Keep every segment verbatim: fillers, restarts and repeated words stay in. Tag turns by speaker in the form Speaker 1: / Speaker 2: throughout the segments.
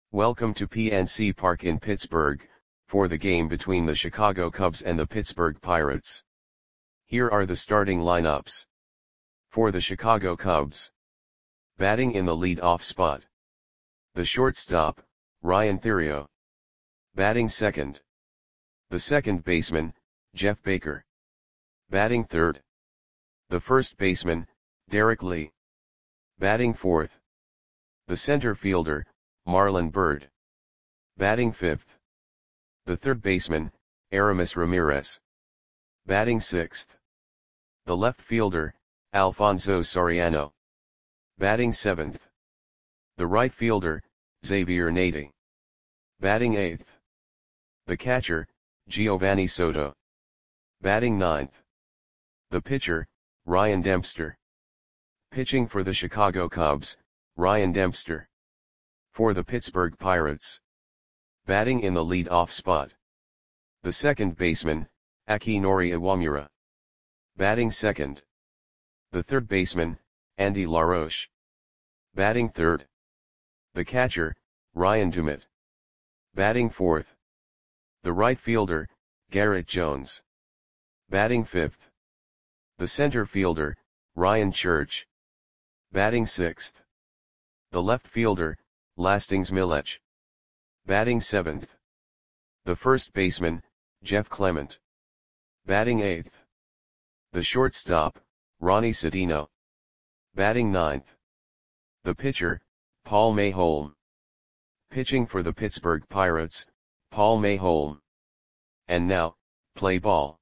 Speaker 1: Welcome to P N C Park in Pittsburgh, for the game between the Chicago Cubs and the Pittsburgh Pirates. Here are the starting lineups. For the Chicago Cubs. Batting in the lead-off spot. The shortstop, Ryan Theriot. Batting second. The second baseman, Jeff Baker. Batting third. The first baseman, Derek Lee. Batting fourth. The center fielder, Marlon Byrd. Batting fifth. The third baseman, Aramis Ramirez. Batting sixth. The left fielder, Alfonso Soriano. Batting seventh. The right fielder, Xavier Nady. Batting eighth. The catcher, Giovanni Soto. Batting ninth. The pitcher, Ryan Dempster. Pitching for the Chicago Cubs, Ryan Dempster. For the Pittsburgh Pirates. Batting in the lead-off spot. The second baseman, Akinori Iwamura. Batting second. The third baseman, Andy LaRoche. Batting third. The catcher, Ryan Dumit. Batting fourth. The right fielder, Garrett Jones. Batting fifth. The center fielder, Ryan Church. Batting sixth. The left fielder, Lastings Milech. Batting seventh. The first baseman, Jeff Clement. Batting eighth. The shortstop, Ronnie Sedino. Batting ninth. The pitcher, Paul Mayholm. Pitching for the Pittsburgh Pirates, Paul Mayholm. And now, play ball.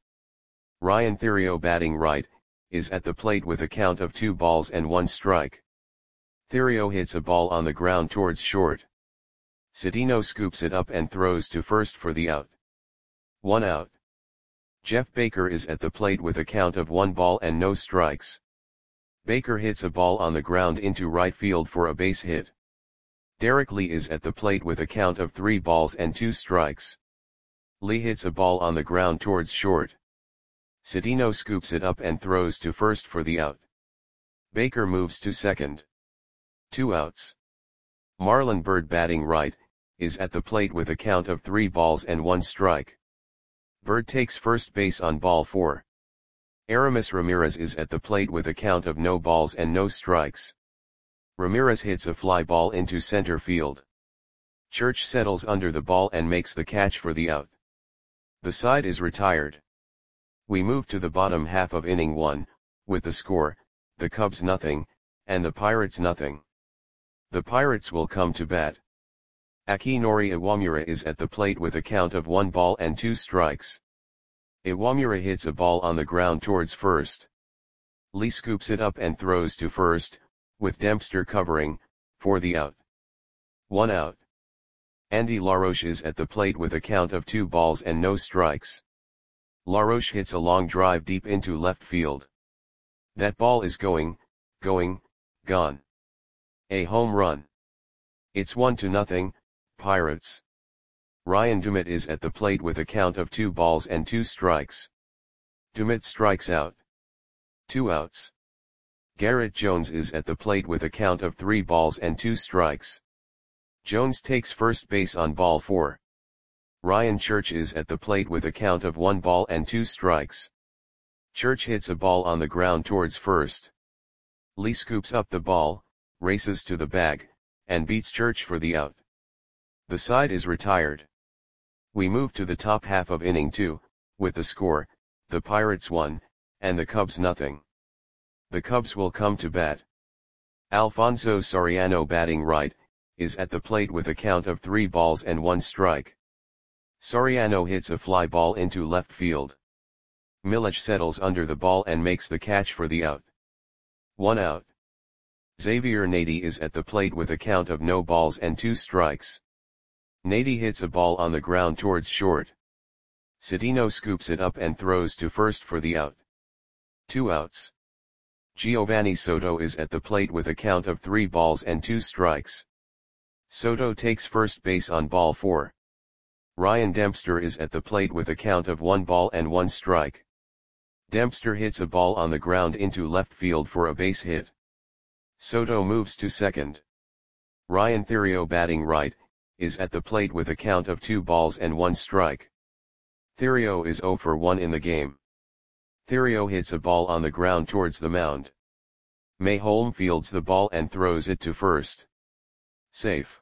Speaker 1: Ryan Theriot batting right, is at the plate with a count of two balls and one strike. Theriot hits a ball on the ground towards short. Sedino scoops it up and throws to first for the out. One out. Jeff Baker is at the plate with a count of one ball and no strikes. Baker hits a ball on the ground into right field for a base hit. Derek Lee is at the plate with a count of three balls and two strikes. Lee hits a ball on the ground towards short. Sedino scoops it up and throws to first for the out. Baker moves to second. Two outs. Marlon Byrd batting right, is at the plate with a count of three balls and one strike. Byrd takes first base on ball four. Aramis Ramirez is at the plate with a count of no balls and no strikes. Ramirez hits a fly ball into center field. Church settles under the ball and makes the catch for the out. The side is retired. We move to the bottom half of inning one, with the score, the Cubs nothing, and the Pirates nothing. The Pirates will come to bat. Akinori Iwamura is at the plate with a count of one ball and two strikes. Iwamura hits a ball on the ground towards first. Lee scoops it up and throws to first, with Dempster covering, for the out. One out. Andy LaRoche is at the plate with a count of two balls and no strikes. LaRoche hits a long drive deep into left field. That ball is going, going, gone. A home run. It's one to nothing, Pirates. Ryan Dumit is at the plate with a count of two balls and two strikes. Dumit strikes out. Two outs. Garrett Jones is at the plate with a count of three balls and two strikes. Jones takes first base on ball four. Ryan Church is at the plate with a count of one ball and two strikes. Church hits a ball on the ground towards first. Lee scoops up the ball, races to the bag, and beats Church for the out. The side is retired. We move to the top half of inning two, with the score, the Pirates one, and the Cubs nothing. The Cubs will come to bat. Alfonso Soriano batting right, is at the plate with a count of three balls and one strike. Soriano hits a fly ball into left field. Milech settles under the ball and makes the catch for the out. One out. Xavier Nady is at the plate with a count of no balls and two strikes. Nady hits a ball on the ground towards short. Sedino scoops it up and throws to first for the out. Two outs. Giovanni Soto is at the plate with a count of three balls and two strikes. Soto takes first base on ball four. Ryan Dempster is at the plate with a count of one ball and one strike. Dempster hits a ball on the ground into left field for a base hit. Soto moves to second. Ryan Theriot batting right, is at the plate with a count of two balls and one strike. Theriot is zero for one in the game. Theriot hits a ball on the ground towards the mound. Mayholm fields the ball and throws it to first. Safe.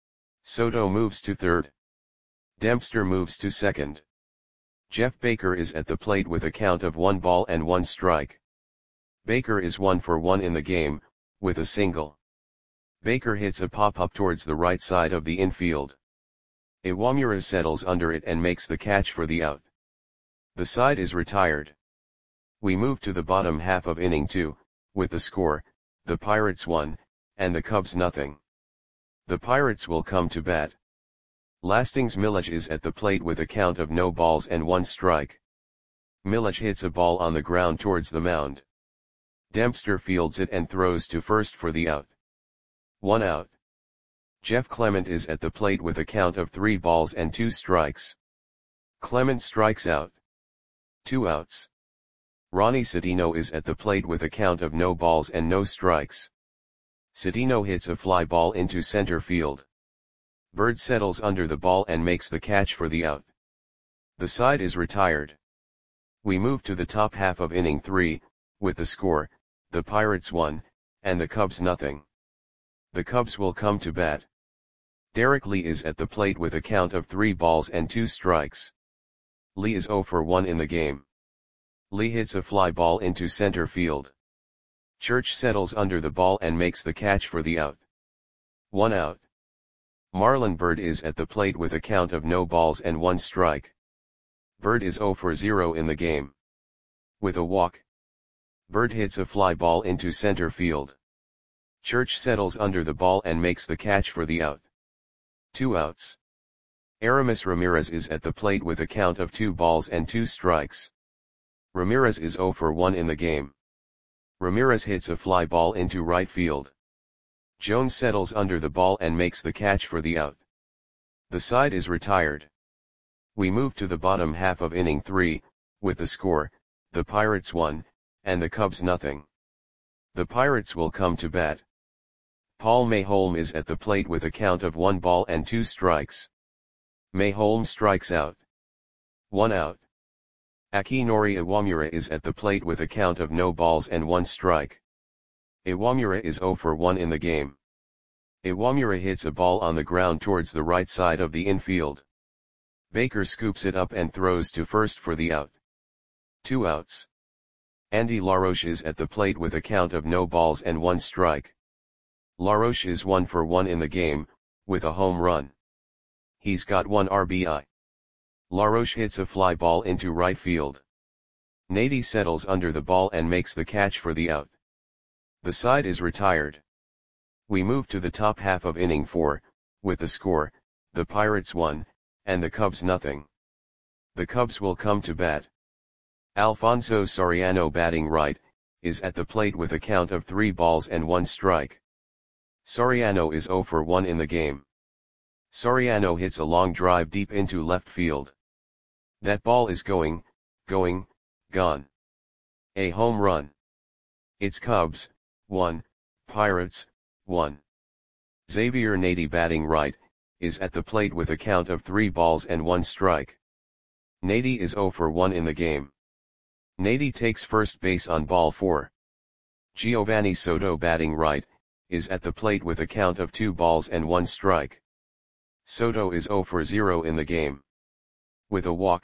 Speaker 1: Soto moves to third. Dempster moves to second. Jeff Baker is at the plate with a count of one ball and one strike. Baker is one for one in the game, with a single. Baker hits a pop-up towards the right side of the infield. Iwamura settles under it and makes the catch for the out. The side is retired. We move to the bottom half of inning two, with the score, the Pirates one, and the Cubs nothing. The Pirates will come to bat. Lastings Milledge is at the plate with a count of no balls and one strike. Milledge hits a ball on the ground towards the mound. Dempster fields it and throws to first for the out. One out. Jeff Clement is at the plate with a count of three balls and two strikes. Clement strikes out. Two outs. Ronnie Citino is at the plate with a count of no balls and no strikes. Citino hits a fly ball into center field. Bird settles under the ball and makes the catch for the out. The side is retired. We move to the top half of inning three, with the score, the Pirates one, and the Cubs nothing. The Cubs will come to bat. Derek Lee is at the plate with a count of three balls and two strikes. Lee is zero for one in the game. Lee hits a fly ball into center field. Church settles under the ball and makes the catch for the out. One out. Marlon Byrd is at the plate with a count of no balls and one strike. Byrd is zero for zero in the game. With a walk. Byrd hits a fly ball into center field. Church settles under the ball and makes the catch for the out. Two outs. Aramis Ramirez is at the plate with a count of two balls and two strikes. Ramirez is zero for one in the game. Ramirez hits a fly ball into right field. Jones settles under the ball and makes the catch for the out. The side is retired. We move to the bottom half of inning three, with the score, the Pirates one, and the Cubs nothing. The Pirates will come to bat. Paul Mayholm is at the plate with a count of one ball and two strikes. Mayholm strikes out. One out. Akinori Iwamura is at the plate with a count of no balls and one strike. Iwamura is zero for one in the game. Iwamura hits a ball on the ground towards the right side of the infield. Baker scoops it up and throws to first for the out. Two outs. Andy LaRoche is at the plate with a count of no balls and one strike. LaRoche is one for one in the game, with a home run. He's got one R B I. LaRoche hits a fly ball into right field. Nady settles under the ball and makes the catch for the out. The side is retired. We move to the top half of inning four, with the score, the Pirates one, and the Cubs nothing. The Cubs will come to bat. Alfonso Soriano batting right, is at the plate with a count of three balls and one strike. Soriano is zero for one in the game. Soriano hits a long drive deep into left field. That ball is going, going, gone. A home run. It's Cubs, one, Pirates, one. Xavier Nady batting right, is at the plate with a count of three balls and one strike. Nady is zero for one in the game. Nady takes first base on ball four. Giovanni Soto batting right, is at the plate with a count of two balls and one strike. Soto is zero for zero in the game. With a walk.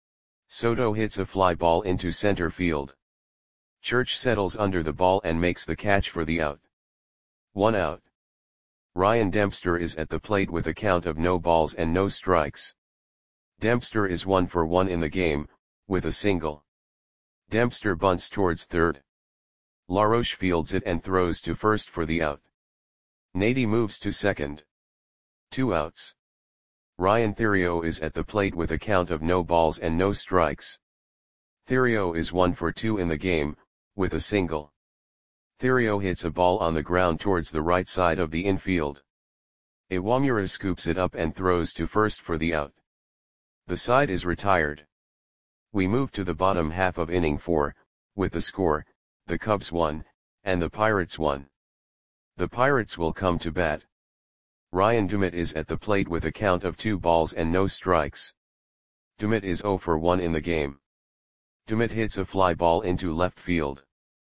Speaker 1: Soto hits a fly ball into center field. Church settles under the ball and makes the catch for the out. One out. Ryan Dempster is at the plate with a count of no balls and no strikes. Dempster is one for one in the game, with a single. Dempster bunts towards third. LaRoche fields it and throws to first for the out. Nady moves to second. Two outs. Ryan Theriot is at the plate with a count of no balls and no strikes. Theriot is one for two in the game, with a single. Theriot hits a ball on the ground towards the right side of the infield. Iwamura scoops it up and throws to first for the out. The side is retired. We move to the bottom half of inning four, with the score, the Cubs one, and the Pirates one. The Pirates will come to bat. Ryan Dumit is at the plate with a count of two balls and no strikes. Dumit is zero for one in the game. Dumit hits a fly ball into left field.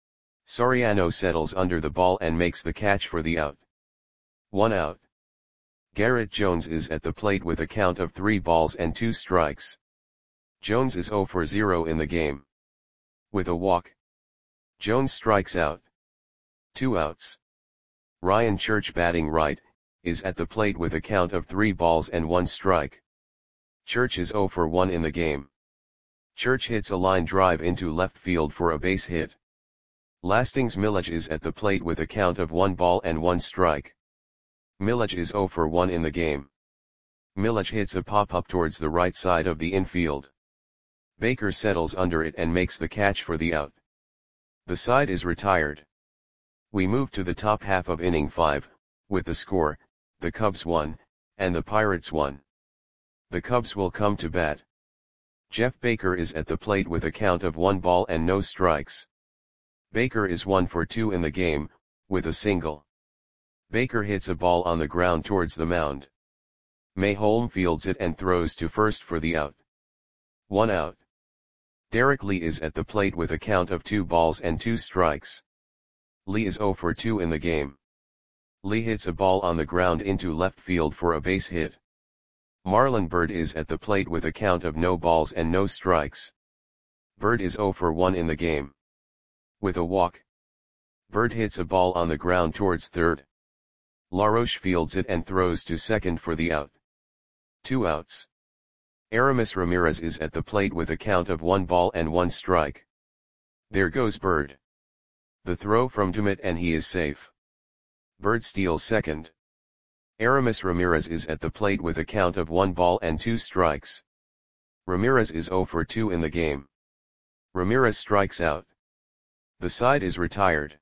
Speaker 1: Soriano settles under the ball and makes the catch for the out. One out. Garrett Jones is at the plate with a count of three balls and two strikes. Jones is zero for zero in the game. With a walk, Jones strikes out. Two outs. Ryan Church, batting right, is at the plate with a count of three balls and one strike. Church is zero for one in the game. Church hits a line drive into left field for a base hit. Lastings Milledge is at the plate with a count of one ball and one strike. Milledge is zero for one in the game. Milledge hits a pop-up towards the right side of the infield. Baker settles under it and makes the catch for the out. The side is retired. We move to the top half of inning five, with the score, the Cubs won, and the Pirates won. The Cubs will come to bat. Jeff Baker is at the plate with a count of one ball and no strikes. Baker is one for two in the game, with a single. Baker hits a ball on the ground towards the mound. Mayholm fields it and throws to first for the out. One out. Derek Lee is at the plate with a count of two balls and two strikes. Lee is zero for two in the game. Lee hits a ball on the ground into left field for a base hit. Marlon Byrd is at the plate with a count of no balls and no strikes. Byrd is zero for one in the game. With a walk, Byrd hits a ball on the ground towards third. LaRoche fields it and throws to second for the out. Two outs. Aramis Ramirez is at the plate with a count of one ball and one strike. There goes Byrd. The throw from Dumit and he is safe. Byrd steals second. Aramis Ramirez is at the plate with a count of one ball and two strikes. Ramirez is zero for two in the game. Ramirez strikes out. The side is retired.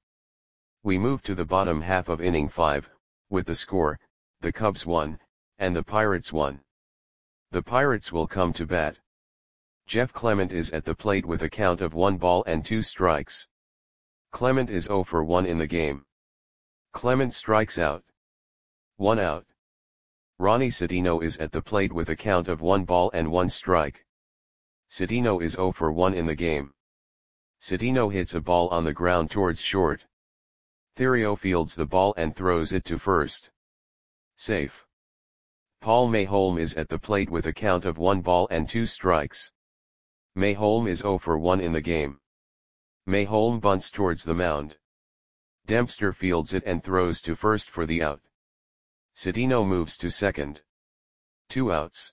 Speaker 1: We move to the bottom half of inning five, with the score, the Cubs won, and the Pirates won. The Pirates will come to bat. Jeff Clement is at the plate with a count of one ball and two strikes. Clement is zero for one in the game. Clement strikes out. One out. Ronnie Citino is at the plate with a count of one ball and one strike. Citino is zero for one in the game. Citino hits a ball on the ground towards short. Theriot fields the ball and throws it to first. Safe. Paul Mayholm is at the plate with a count of one ball and two strikes. Mayholm is zero for one in the game. Mayholm bunts towards the mound. Dempster fields it and throws to first for the out. Citino moves to second. Two outs.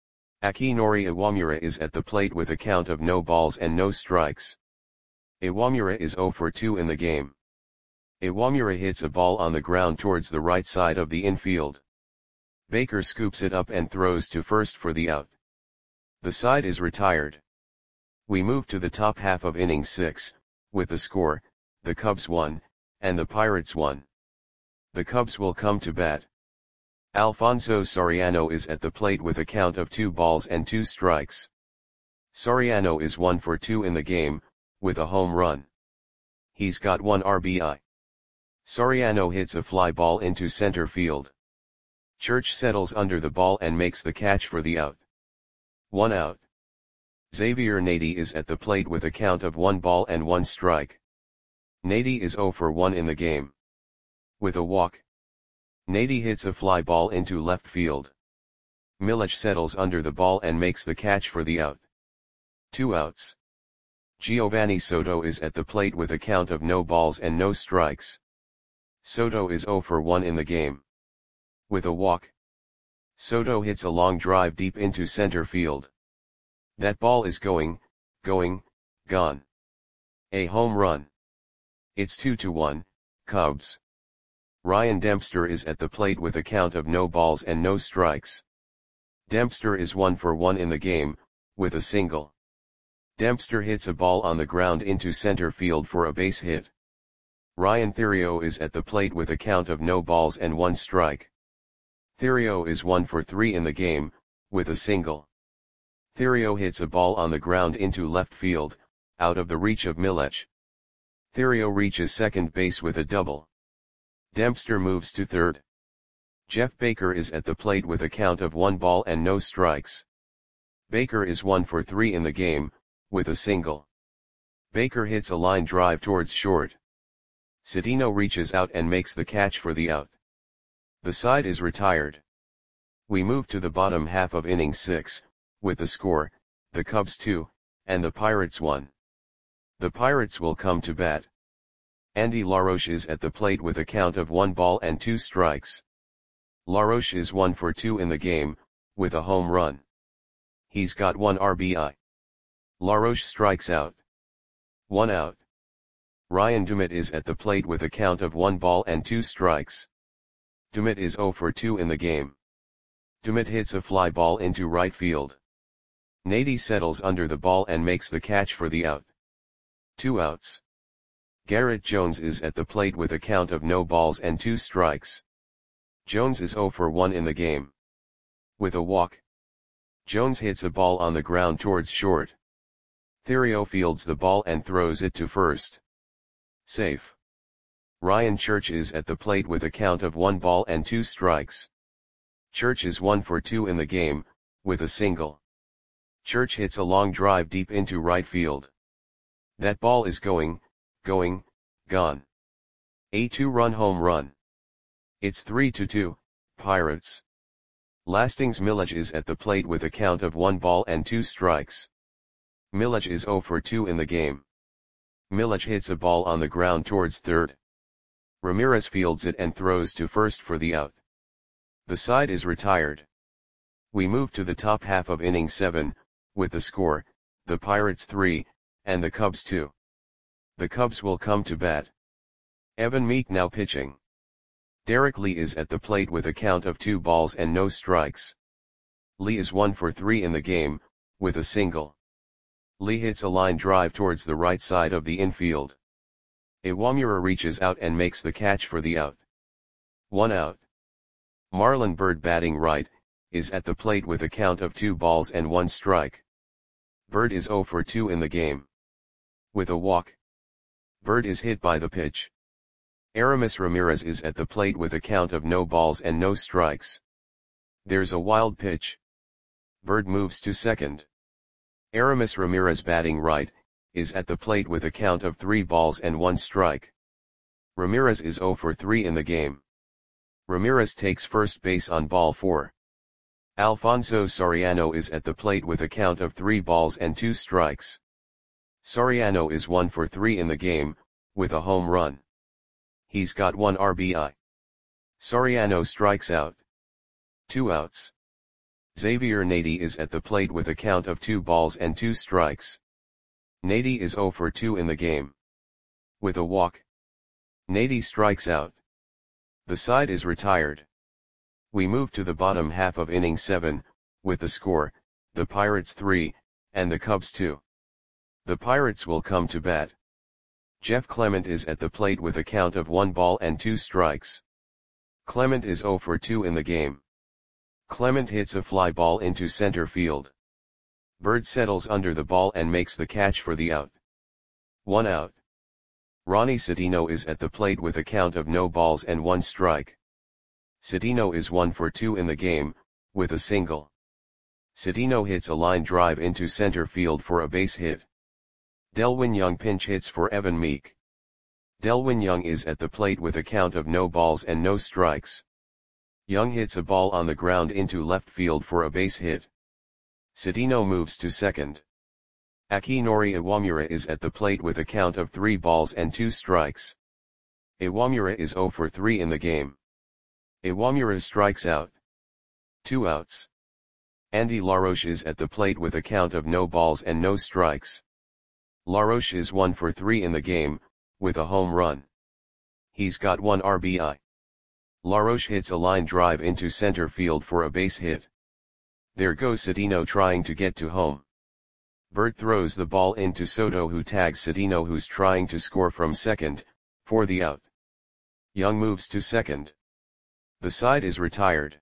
Speaker 1: Akinori Iwamura is at the plate with a count of no balls and no strikes. Iwamura is zero for two in the game. Iwamura hits a ball on the ground towards the right side of the infield. Baker scoops it up and throws to first for the out. The side is retired. We move to the top half of inning six, with the score, the Cubs won, and the Pirates won. The Cubs will come to bat. Alfonso Soriano is at the plate with a count of two balls and two strikes. Soriano is one for two in the game, with a home run. He's got one R B I. Soriano hits a fly ball into center field. Church settles under the ball and makes the catch for the out. One out. Xavier Nady is at the plate with a count of one ball and one strike. Nady is zero for one in the game. With a walk, Nady hits a fly ball into left field. Milledge settles under the ball and makes the catch for the out. Two outs. Giovanni Soto is at the plate with a count of no balls and no strikes. Soto is zero for one in the game. With a walk, Soto hits a long drive deep into center field. That ball is going, going, gone. A home run. It's two to one, Cubs. Ryan Dempster is at the plate with a count of no balls and no strikes. Dempster is one for one in the game, with a single. Dempster hits a ball on the ground into center field for a base hit. Ryan Theriot is at the plate with a count of no balls and one strike. Theriot is one for three in the game, with a single. Theriot hits a ball on the ground into left field, out of the reach of Milledge. Theriot reaches second base with a double. Dempster moves to third. Jeff Baker is at the plate with a count of one ball and no strikes. Baker is one for three in the game, with a single. Baker hits a line drive towards short. Citino reaches out and makes the catch for the out. The side is retired. We move to the bottom half of inning six, with the score, the Cubs two, and the Pirates one. The Pirates will come to bat. Andy LaRoche is at the plate with a count of one ball and two strikes. LaRoche is one for two in the game, with a home run. He's got one R B I. LaRoche strikes out. One out. Ryan Dumit is at the plate with a count of one ball and two strikes. Dumit is zero for two in the game. Dumit hits a fly ball into right field. Nady settles under the ball and makes the catch for the out. Two outs. Garrett Jones is at the plate with a count of no balls and two strikes. Jones is zero for one in the game. With a walk. Jones hits a ball on the ground towards short. Theriot fields the ball and throws it to first. Safe. Ryan Church is at the plate with a count of one ball and two strikes. Church is one for two in the game, with a single. Church hits a long drive deep into right field. That ball is going, going, gone. A two-run home run. It's three to two, Pirates. Lastings Milledge is at the plate with a count of one ball and two strikes. Milledge is zero for two in the game. Milledge hits a ball on the ground towards third. Ramirez fields it and throws to first for the out. The side is retired. We move to the top half of inning seven, with the score, the Pirates three, and the Cubs two. The Cubs will come to bat. Evan Meek now pitching. Derek Lee is at the plate with a count of two balls and no strikes. Lee is one for three in the game, with a single. Lee hits a line drive towards the right side of the infield. Iwamura reaches out and makes the catch for the out. One out. Marlon Byrd batting right, is at the plate with a count of two balls and one strike. Byrd is zero for two in the game. With a walk. Byrd is hit by the pitch. Aramis Ramirez is at the plate with a count of no balls and no strikes. There's a wild pitch. Byrd moves to second. Aramis Ramirez batting right, is at the plate with a count of three balls and one strike. Ramirez is zero for three in the game. Ramirez takes first base on ball four. Alfonso Soriano is at the plate with a count of three balls and two strikes. Soriano is one for three in the game, with a home run. He's got one R B I. Soriano strikes out. Two outs. Xavier Nady is at the plate with a count of two balls and two strikes. Nady is zero for two in the game. With a walk. Nady strikes out. The side is retired. We move to the bottom half of inning seven, with the score, the Pirates three, and the Cubs two. The Pirates will come to bat. Jeff Clement is at the plate with a count of one ball and two strikes. Clement is zero for two in the game. Clement hits a fly ball into center field. Byrd settles under the ball and makes the catch for the out. One out. Ronnie Citino is at the plate with a count of no balls and one strike. Citino is one for two in the game, with a single. Citino hits a line drive into center field for a base hit. Delwin Young pinch hits for Evan Meek. Delwin Young is at the plate with a count of no balls and no strikes. Young hits a ball on the ground into left field for a base hit. Citino moves to second. Akinori Iwamura is at the plate with a count of three balls and two strikes. Iwamura is zero for three in the game. Iwamura strikes out. Two outs. Andy LaRoche is at the plate with a count of no balls and no strikes. LaRoche is one for three in the game, with a home run. He's got one R B I. LaRoche hits a line drive into center field for a base hit. There goes Citino trying to get to home. Byrd throws the ball into Soto, who tags Citino, who's trying to score from second, for the out. Young moves to second. The side is retired.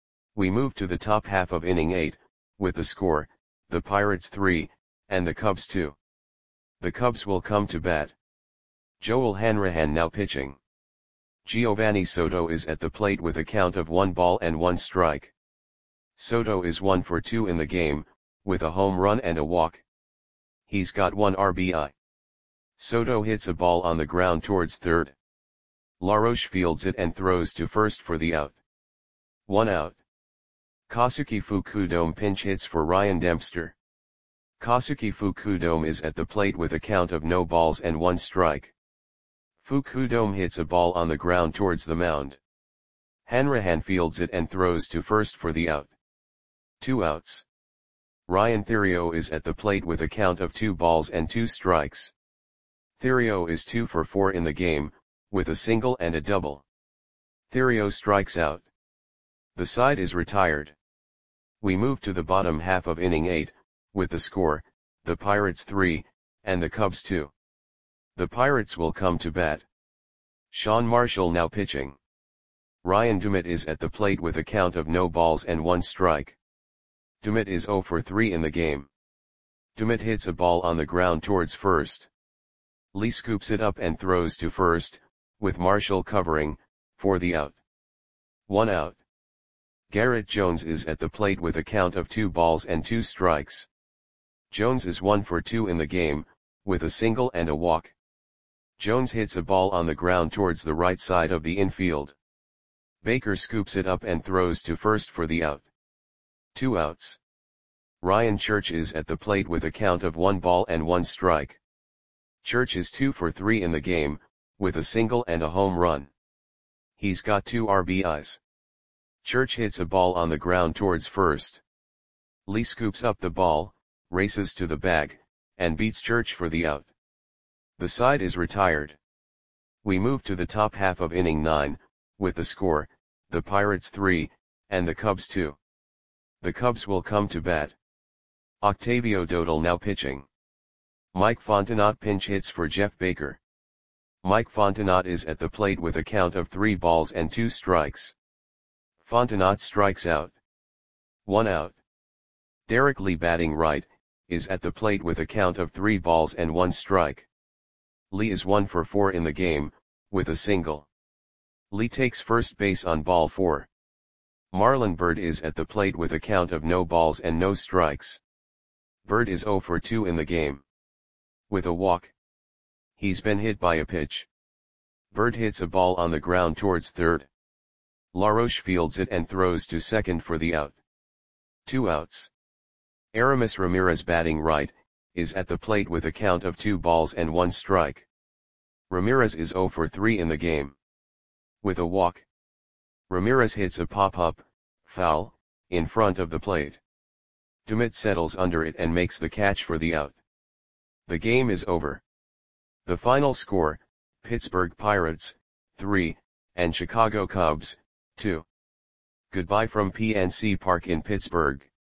Speaker 1: We move to the top half of inning eight, with the score, the Pirates three, and the Cubs two. The Cubs will come to bat. Joel Hanrahan now pitching. Giovanni Soto is at the plate with a count of one ball and one strike. Soto is one for two in the game, with a home run and a walk. He's got one R B I. Soto hits a ball on the ground towards third. LaRoche fields it and throws to first for the out. One out. Kosuke Fukudome pinch hits for Ryan Dempster. Kosuke Fukudome is at the plate with a count of no balls and one strike. Fukudome hits a ball on the ground towards the mound. Hanrahan fields it and throws to first for the out. Two outs. Ryan Theriot is at the plate with a count of two balls and two strikes. Theriot is two for four in the game, with a single and a double. Theriot strikes out. The side is retired. We move to the bottom half of inning eight, with the score, the Pirates three, and the Cubs two. The Pirates will come to bat. Sean Marshall now pitching. Ryan Dumit is at the plate with a count of no balls and one strike. Dumit is zero for three in the game. Dumit hits a ball on the ground towards first. Lee scoops it up and throws to first, with Marshall covering, for the out. One out. Garrett Jones is at the plate with a count of two balls and two strikes. Jones is one for two in the game, with a single and a walk. Jones hits a ball on the ground towards the right side of the infield. Baker scoops it up and throws to first for the out. Two outs. Ryan Church is at the plate with a count of one ball and one strike. Church is two for three in the game, with a single and a home run. He's got two R B Is. Church hits a ball on the ground towards first. Lee scoops up the ball, races to the bag, and beats Church for the out. The side is retired. We move to the top half of inning nine, with the score, the Pirates three, and the Cubs two. The Cubs will come to bat. Octavio Dotel now pitching. Mike Fontenot pinch hits for Jeff Baker. Mike Fontenot is at the plate with a count of three balls and two strikes. Fontenot strikes out. One out. Derek Lee batting right, is at the plate with a count of three balls and one strike. Lee is one for four in the game, with a single. Lee takes first base on ball four. Marlon Byrd is at the plate with a count of no balls and no strikes. Byrd is zero for two in the game. With a walk. He's been hit by a pitch. Byrd hits a ball on the ground towards third. LaRoche fields it and throws to second for the out. Two outs. Aramis Ramirez batting right, is at the plate with a count of two balls and one strike. Ramirez is zero for three in the game. With a walk. Ramirez hits a pop-up, foul, in front of the plate. Dumit settles under it and makes the catch for the out. The game is over. The final score, Pittsburgh Pirates, three, and Chicago Cubs, two. Goodbye from P N C Park in Pittsburgh.